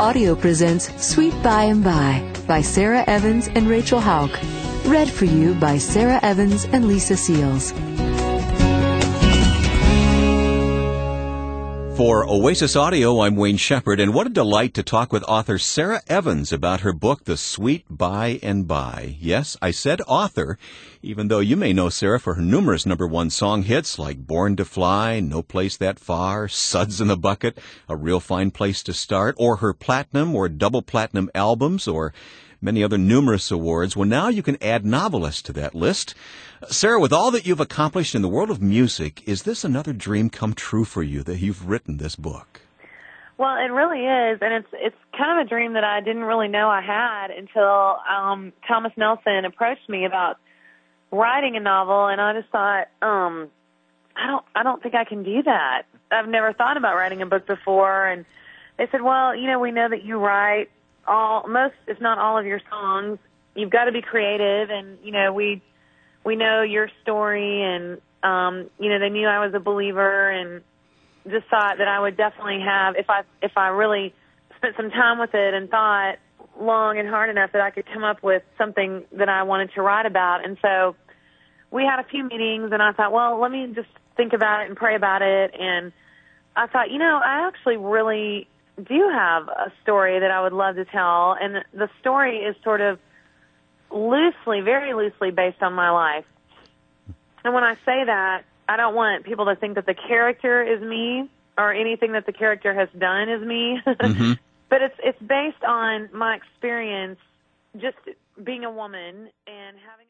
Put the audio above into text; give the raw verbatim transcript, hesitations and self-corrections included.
Audio presents Sweet By and By by Sarah Evans and Rachel Hauk. Read for you by Sarah Evans and Lisa Seals. For Oasis Audio, I'm Wayne Shepherd, and what a delight to talk with author Sarah Evans about her book, The Sweet By and By. Yes, I said author, even though you may know Sarah for her numerous number one song hits like Born to Fly, No Place That Far, Suds in the Bucket, A Real Fine Place to Start, or her platinum or double platinum albums, or many other numerous awards. Well, now you can add novelist to that list. Sarah, with all that you've accomplished in the world of music, is this another dream come true for you that you've written this book? Well, it really is, and it's it's kind of a dream that I didn't really know I had until um, Thomas Nelson approached me about writing a novel, and I just thought, um, I don't I don't think I can do that. I've never thought about writing a book before, and they said, well, you know, we know that you write all most, if not all, of your songs. You've got to be creative, and you know we. We know your story, and, um, you know, they knew I was a believer, and just thought that I would definitely have, if I if I really spent some time with it and thought long and hard enough, that I could come up with something that I wanted to write about. And so we had a few meetings, and I thought, well, let me just think about it and pray about it. And I thought, you know, I actually really do have a story that I would love to tell, and the story is sort of loosely, very loosely based on my life. And when I say that, I don't want people to think that the character is me or anything that the character has done is me. Mm-hmm. But it's it's based on my experience just being a woman and having